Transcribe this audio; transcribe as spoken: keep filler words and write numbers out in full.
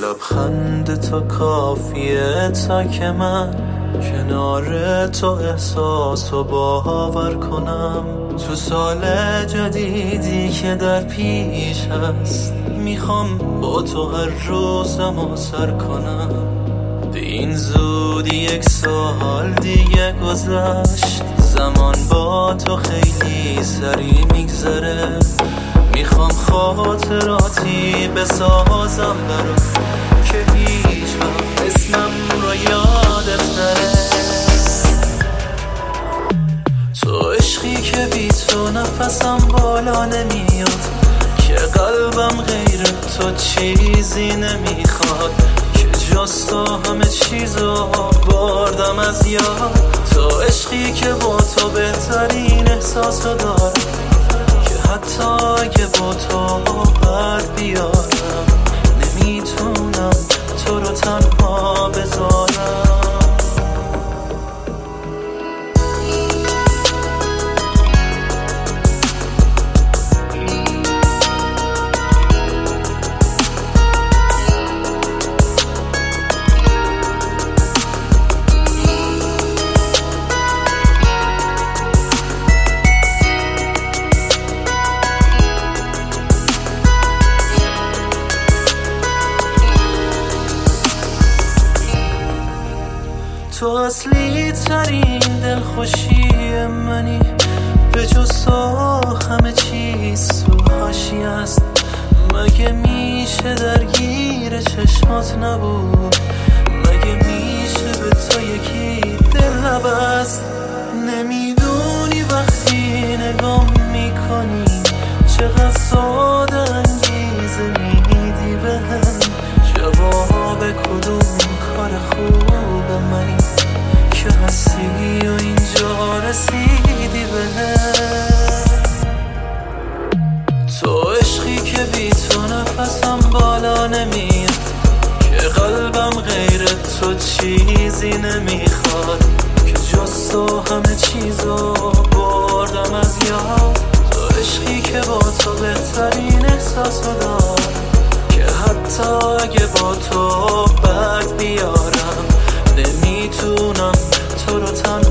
لبخند تو کافیه تا که من کنار تو احساس و باور کنم. تو سال جدیدی که در پیش هست میخوام با تو هر روزمو سر کنم. به این زودی یک سال دیگه گذشت، زمان با تو خیلی سریع میگذره. میخوام خاطراتی بسازم برات که هیچ وقت اسمم رو یادت نره. تو عشقی که بی تو نفسم بالا نمیاد، که قلبم غیر تو چیزی نمیخواد، که جز تو همه چیزو بردم از یاد. تو عشقی که با تو بهترین احساسو دارم، که حتی اگه با تو بد بیارم نمیتونم تو رو تنها بذارم. تو اصلی ترین دلخوشی منی، به جز تو همه چیز تو حاشیه است. مگه میشه درگیر چشمات نبود؟ مگه میشه به تو یکی دل نبست؟ نمیدونی وقتی نگام میکنی چقدر ساده انگیزه میدی بهم. جواب کدوم کار خوب منی که هستی و اینجا رسیدی بهم. تو عشقی که بی تو نفسم بالا نمیاد، که قلبم غیر تو چیزی نمیخواد، که جز تو همه چیزو بردم از یاد. تو عشقی که با تو بهترین احساسو دارم، که حتی اگه با تو بد بیارم نمیتونم تو رو تنها